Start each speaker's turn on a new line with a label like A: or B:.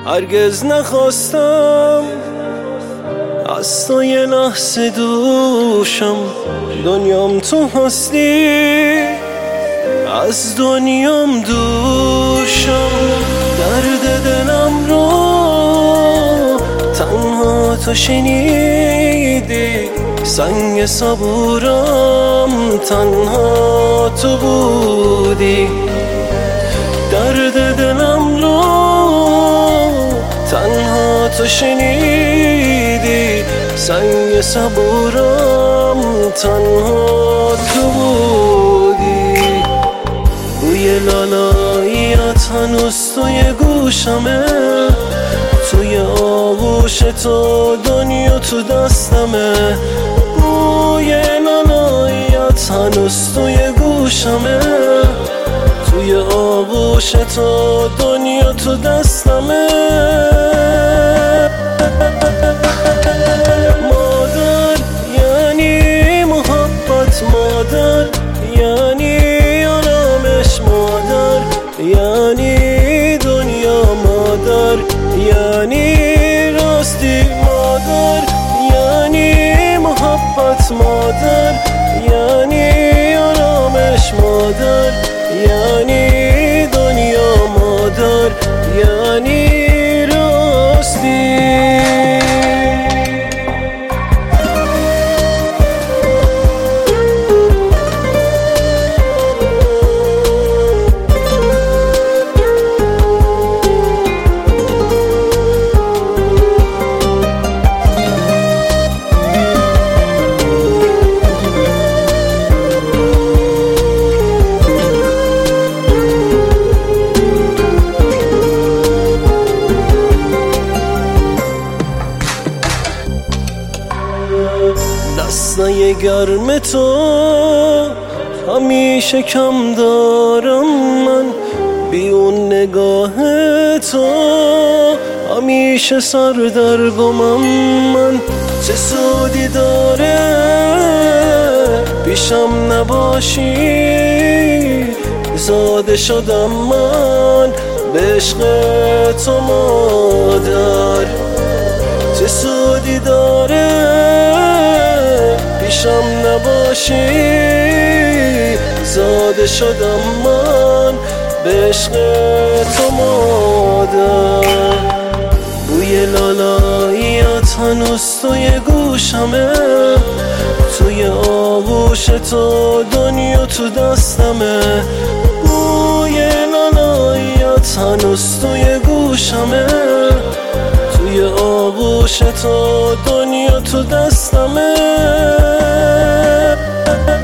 A: هرگز نخواستم از تو یه لحظه دوشم، دنیام تو هستی، از دنیام دوشم. درد دلم رو تنها تو شنیدی، سنگ صبورم تنها تو بودی. درد دلم رو تنها تو شنیدی، سنگ صبورم تنها تو بودی. بوی لالاییت هنوز توی گوشمه، توی آغوش تو دنیا تو دستمه. بوی لالاییت هنوز توی گوشمه، توی آغوش تو دنیا تو دستمه. مادر یعنی محبت، مادر یعنی آرامش، مادر یعنی دنیا، مادر یعنی راستی، مادر یعنی محبت، مادر یعنی آرامش، مادر یعنی دنیا، مادر یعنی راستی. دستای گرم تو همیشه کم دارم من، بی اون نگاه تو همیشه سردرگمم من. چه سودی داره پیشم نباشی، زاده شدم من به عشق تو مادر. چه سودی داره پیشم نباشی، زاده شدم من به عشق تو مادر. بوی لالاییت هنوز توی گوشمه، توی آغوش تو دنیا تو دستمه. بوی لالاییت هنوز توی گوشمه، توی آغوش تو دنیا تو دستمه.